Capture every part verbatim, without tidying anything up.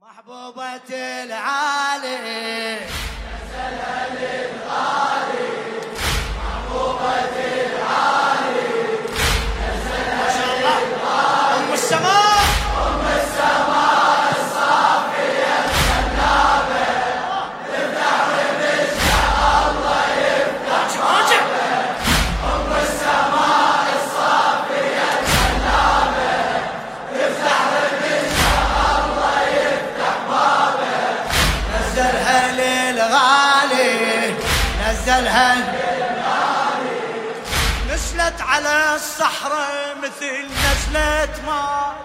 محبوبة العالي نزلها للغالي، محبوبة العالي نزلها للغالي. أم السماء أم السماء الصافية الخلابة، تفتح رمشها الله يفتح بابه. أم السماء الصافية الخلابة، تفتح رمشها الله يفتح بابه. نزلها للغالي نزلها للغالي، نزلت على الصحراء مثل نزلة ماء.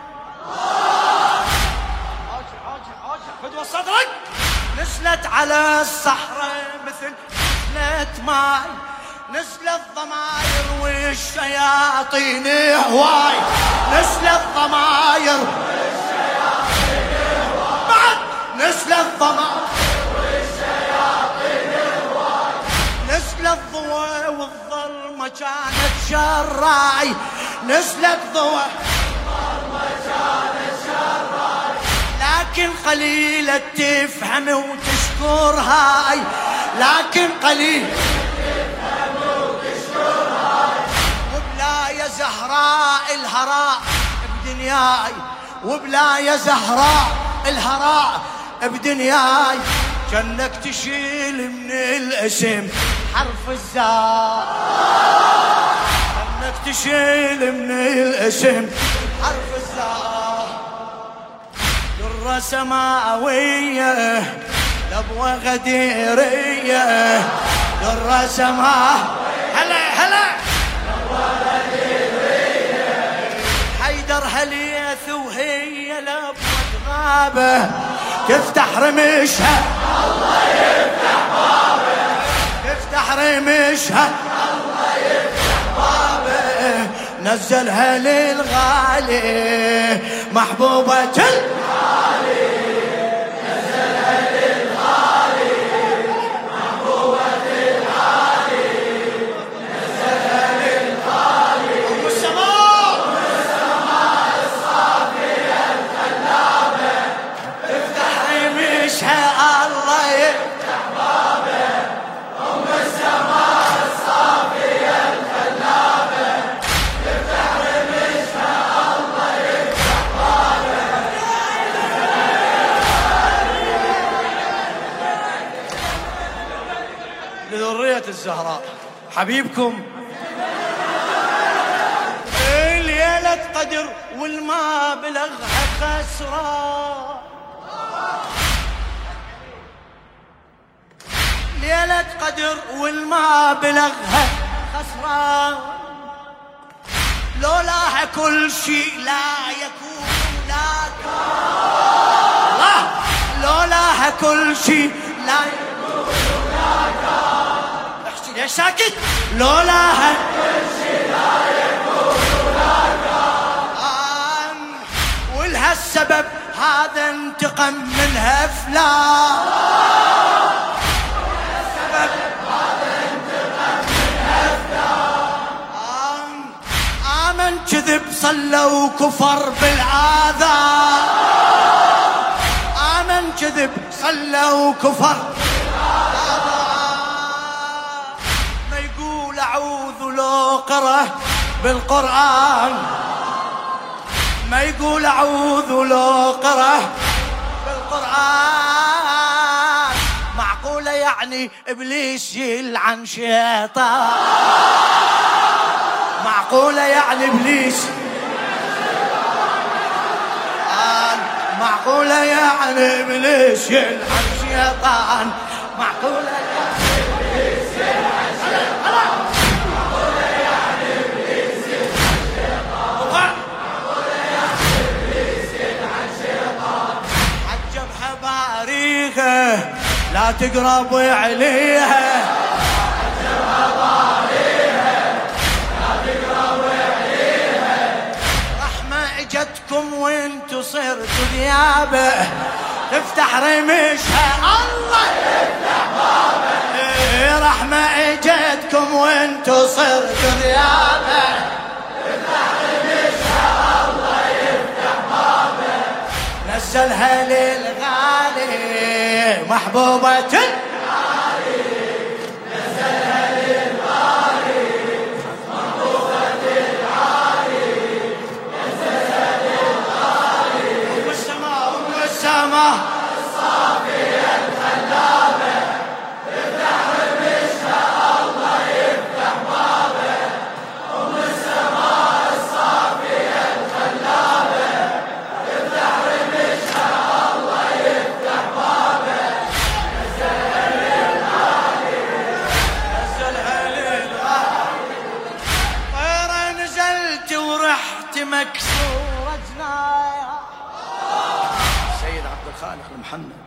حاجي حاجي حاجي فدوى صدرك. نزلت على الصحراء مثل نزلة ماء، نزلت ضماير والشياطين هواي. نزلت ضماير والشياطين هواي، بعد نزلت ضماير والشياطين هواي. نزلت ضوء والظلمة كانت شراي. نزلت ضوء والظلمة كانت شراي، لكن قليلة تفهم وتشكر هاي. لكن قليل تفهم وتشكر هاي. وبلا يا زهراء الهراء بدنياي، وبلا يا زهراء الهراء بدنياي. جنك تشيل من الاسم حرف الزاء، جنك تشيل من الاسم حرف الزاء. درة سماوية لبوة غديرية، درة سماوية هلا هلا لبوة غديرية. حيدر هليث وهي لبوة غابة، تفتح رمشها الله يفتح بابه، تفتح رمشها الله يفتح بابه. نزلها للغالي محبوبة العالي، نزلها للغالي محبوبة العالي، نزلها للغالي. أم السماء أم السماء الصافية الخلابة، تفتح رمشها الله يفتح بابه. أم السماء الصافية الخلابة، تفتح رمشها الله يفتح بابه. لذرية الزهراء حبيبكم ليلة قدر والما بلغها خسران. ليلة قدر والما بلغها خسران، لولاها كل شيء لا يكون لك. الله لولاها كل شيء لا يكون لك. احكي ليش ساكت؟ لولاها كل شيء لا يكون لك. آن ولهالسبب هذا انتقم منها فلان. ولهالسبب هذا انتقم منها فلان. آن آمن كذب صلى وكفر بالعذاب. آمن كذب صلى وكفر بالعذاب. ما يقول أعوذ لو قرأ بالقرآن، ما يقول أعوذ لو قرأ بالقرآن. معقولة يعني إبليس يلعن شيطان؟ معقولة يعني إبليس آن معقولة يعني إبليس يلعن شيطان؟ معقولة يعني إبليس يلعن شيطان. معقولة يعني إبليس يلعن شيطان. معقولة يعني إبليس يلعن شيطان. عجبها باريخه لا تقرب عليها. عجبها باريها لا تقرب عليها. رحمة اجتكم وانتو صرتوا ذيابه، تفتح رمشها الله يفتح بابه. إيه رحمة اجتكم وانتو صرتوا ذيابه، تفتح رمشها الله يفتح بابه. نزلها للغالي محبوبة الغالي، نزلها للغالي محبوبة العالي، نزلها للغالي أم السماء أم السماء الصافية الخلابة، افتح رمشها الله يفتح بابه، أم السماء الصافية الخلابة، افتح رمشها الله يفتح بابه، نزلها للغالي، نزلها للغالي. طيرة نزلت ورحت مكسورة جنايا سيد عبد الخالق المحمد.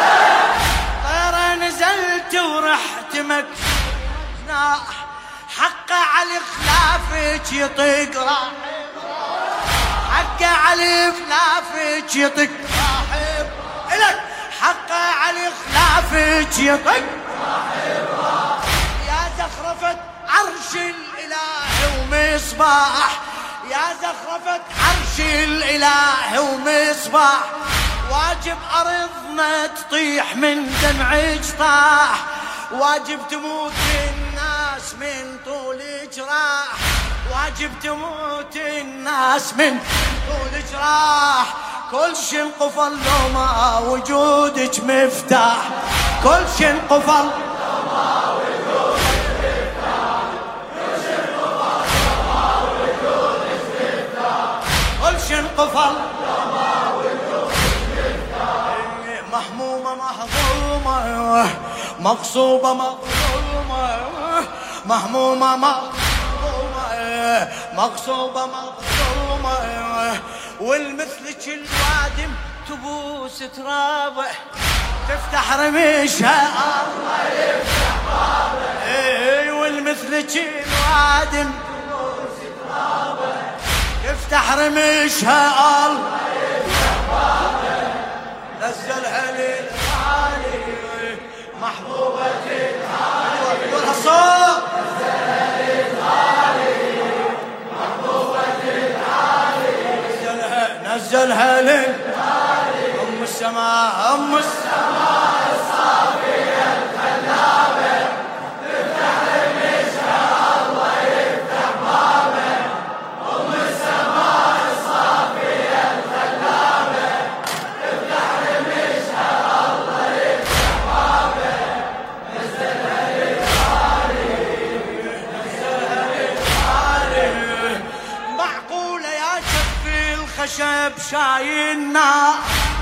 طيرة نزلت ورحت مكسورة جناح، حق على خلافك يطق راحب، حق على خلافك يطق راحب إلك، حق على خلافك يطق راحب. يا زخرفة عرش الإله ومصباح، يا زخرفة عرش الإله ومصباح، واجب أرضنا تطيح من دمعك طاح، واجب تموت الناس من طول جراح، واجب تموت الناس من طول جراح. كل شي انقفل لو ما وجودك مفتاح، كل شي انقفل لو ما وجودك مفتاح، كل شي انقفل لو ما وجودك مفتاح، كل شي انقفل لو ما وجودك مفتاح. مهمومة مهضومة مغصوبة مظلومة، مهمومة مظلومة مغصوبة مظلومة، والمثلك الوادم تبوس ترابه، تفتح رميشها الله يفتح بابه، اي والمثلك الوادم تبوس ترابه، تفتح رميشها الله يفتح بابه، نزلها للغالي محبوبة العالي، يقولها صوت، نزلها للغالي محبوبة العالي، نزلها نزلها للغالي أم السماء أم السماء الصافية الخلابة، تفتح رمشها الله يفتح بابه، أم السماء الصافية الخلابة، تفتح رمشها الله يفتح بابه، نزلها للغالي، نزلها للغالي. معقولة يا شف الخشب شايل نار،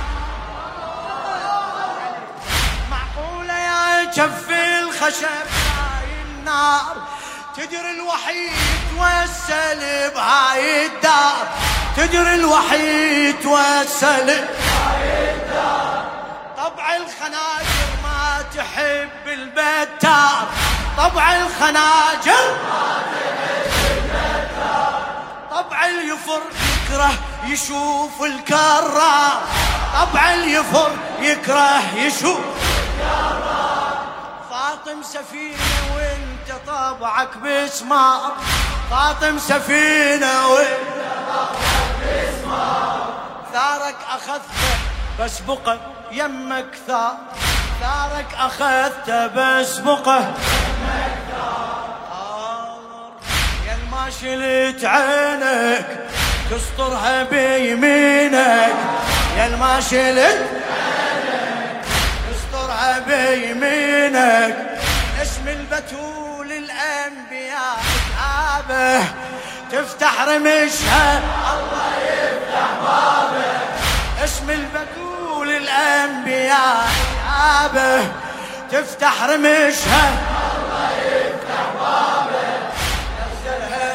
معقولة يا شف الخشب شايل نار، تدري الوحيد توسل بهاي الدار، تدري الوحيد توسل بهاي الدار. طبع الخناجر ما تحب البتار، طبع الخناجر ما تحب البتار، طبع اليفر يكره يشوف الكرار، طبع اليفر يكره يشوف الكرار. فاطم سفينة وانت طبعك بسمار، فاطم سفينة وانت طبعك بسمار، ثارك أخذته بس بقى يمك ثار، ثارك أخذته بس بقى يمك ثار. يا ما شلت عينك تسطرها بيمينك، يا ما شلت عينك تسطرها بيمينك، اسم البتول الأنبياء أصحابه، تفتح رمشها الله يفتح بابه، اسم البتول الأنبياء أصحابه، تفتح رمشها الله يفتح بابه، نزلها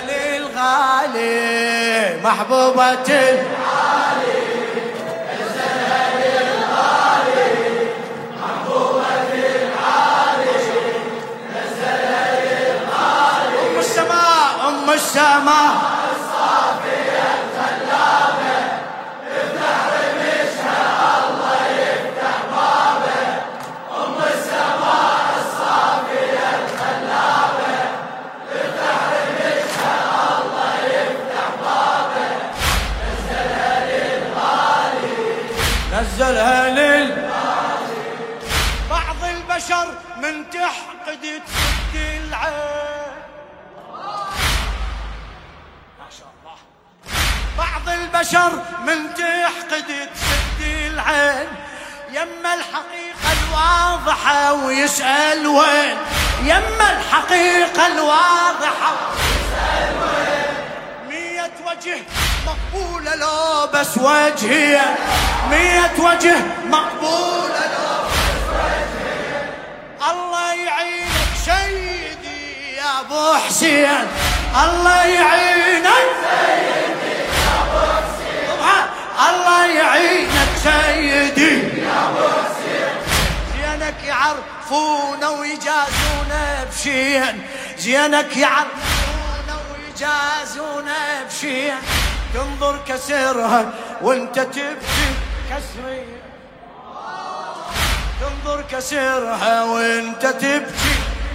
للغالي محبوبة العالي، نزلها للغالي محبوبة العالي، نزلها للغالي. أم السماء أم السماء الصافية الخلابة، افتح رمشها الله يفتح بابه، أم السماء الصافية الخلابة، افتح رمشها الله يفتح بابه، نزلها نزلها لل بعض البشر من تحقد تسد العين. ما شاء الله. بعض البشر من تحقد تسد العين يما الحقيقة الواضحة ويسأل وين. يما الحقيقة الواضحة ويسأل وين. مية وجه مقبولة لو بس وجهي. مية وجه مقبولة لو بس وجهي. الله يعينك سيدي يا ابو حسين. الله يعينك سيدي يا ابو حسين. الله يعينك سيدي يا ابو حسين. زينك يعرفونا ويجازونا بشين. زينك يعرفونا ويجازونا بشين. تنظر كسرها وانت تبكي كسرين. تنظر كسرها وانت تبكي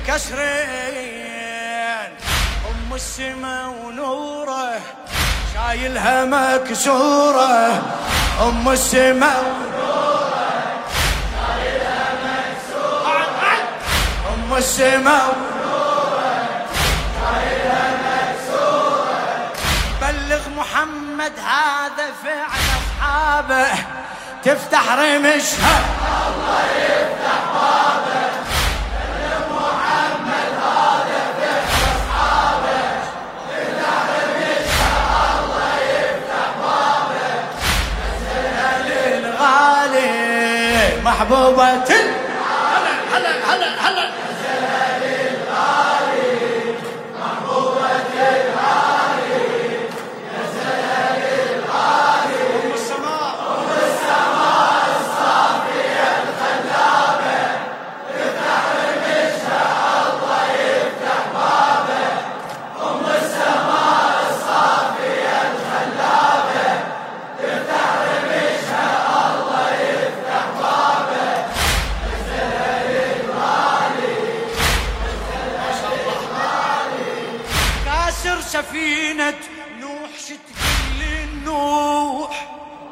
كسرين. ام السما ونوره شايلها مكسوره. ام السما ونوره شايلها مكسوره. ام السما ونوره شايلها مكسوره. بلغ محمد هذا فعل اصحابه تفتح رمشها. الله يفتح بابه. بلغ محمد هذا فعل اصحابه تفتح رمشها. الله يفتح بابه. نزلها للغالي محبوبة. هلا هلا هلا هلا. نزلها للغالي محبوبة الغالي. نزلها للغالي ام السماء. ام السماء الصافية الخلابة تفتح رمشها. الله يفتح بابه. ام السماء الصافية الخلابة تفتح رمشها. الله يفتح بابه. نزلها للغالي. نزلها للغالي. كاسر سفينة نوح شتقل النوح.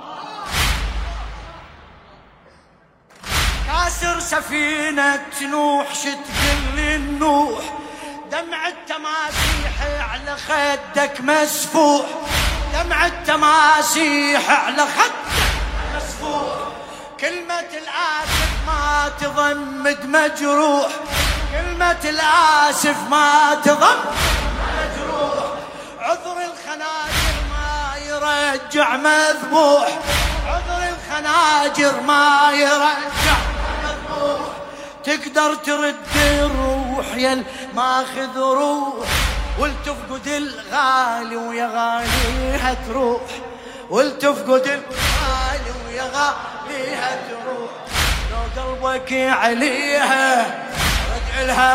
كاسر سفينة نوح شتقل النوح. دمع التماسيح على خدك مسفوح. دمع التماسيح على خدك مسفوح. كلمة الآسف ما تضمد مجروح. كلمة الآسف ما تضمد مجروح. عذر الخناجر ما يرجع مذبوح. عذر الخناجر ما يرجع مذبوح. تقدر ترد الروح يا ماخذ روح. والتفقد الغالي ويا غاليها تروح. والتفقد الغالي ويا غاليها تروح. لو قلبك عليها رد لها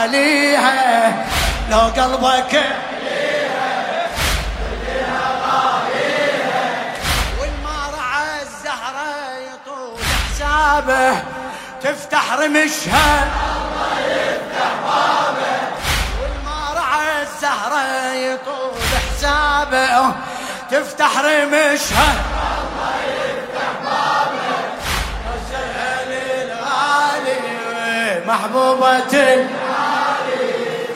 غاليها. لو قلبك عليها رد لها غاليها. والما رعى الزهرة يطول حسابه تفتح رمشها. الله يفتح بابه. والما رعى الزهرة يطول حسابه تفتح رمشها. الله يفتح بابه. نزلها للغالي محبوبة الغالي.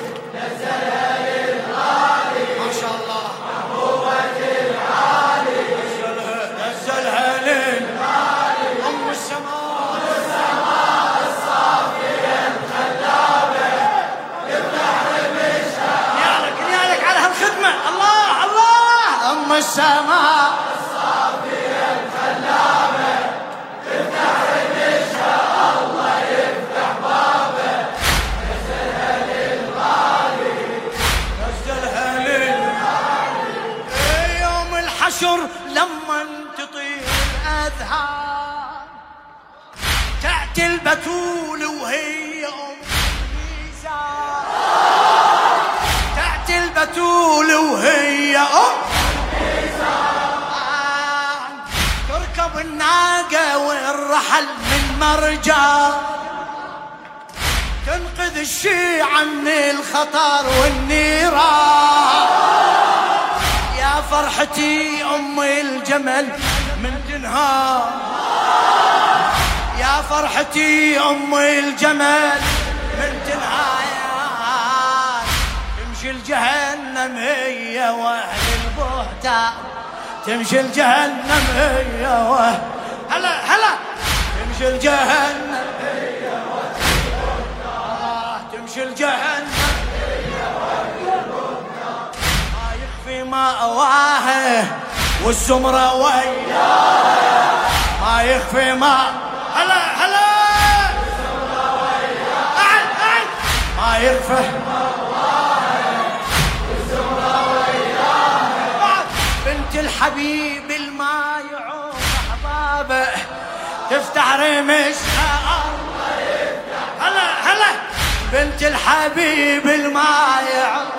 نزلها للغالي ما شاء الله محبوبة الغالي. نزلها نزلها للغالي ام السماء. ام السماء الصافية الخلابة تفتح رمشها. نيالك نيالك على هالخدمة. الله الله. ام السماء الصافية الخلابة تفتح رمشها. الله يفتح بابه. نزلها للغالي. نزلها للغالي. يوم الحشر لما تطير الأذهان تأتي البتول وهي أم الميزان. تأتي البتول وهي أم الميزان. تركب الناقة والرحل من مرجان. تنقذ الشيعة من الخطر والنيران. يا فرحتي أم الجمل من تنهار. فرحتي ام الجمال من تنهايان تمشي الجهنم هي واهل البهتان تمشي الجهنم هي واهل هلا هلا تمشي الجهنم هي واهل البهتان تمشي الجهنم هي واهل البهتان ما يخفي مأواه والزمرة وياه ما يخفي ما هلا هلا ما يخفى بنت الحبيب الما يعوق احبابه تفتح رمشها هلا هلا بنت الحبيب الما يعوق